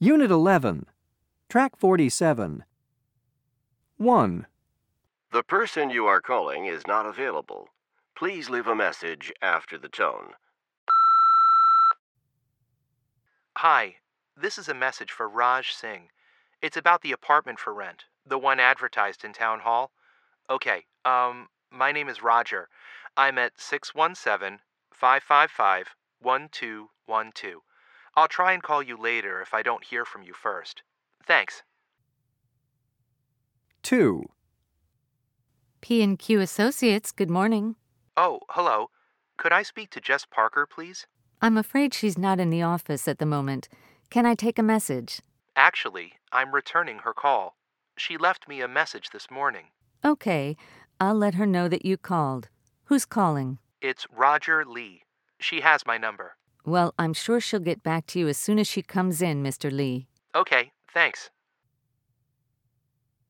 Unit 11. Track 47. 1. The person you are calling is not available. Please leave a message after the tone. Hi, this is a message for Raj Singh. It's about the apartment for rent, the one advertised in Town Hall. Okay, my name is Roger. I'm at 617-555-1212. I'll try and call you later if I don't hear from you first. Thanks. 2. P&Q Associates, good morning. Oh, hello. Could I speak to Jess Parker, please? I'm afraid she's not in the office at the moment. Can I take a message? Actually, I'm returning her call. She left me a message this morning. Okay, I'll let her know that you called. Who's calling? It's Roger Lee. She has my number. Well, I'm sure she'll get back to you as soon as she comes in, Mr. Lee. Okay, thanks.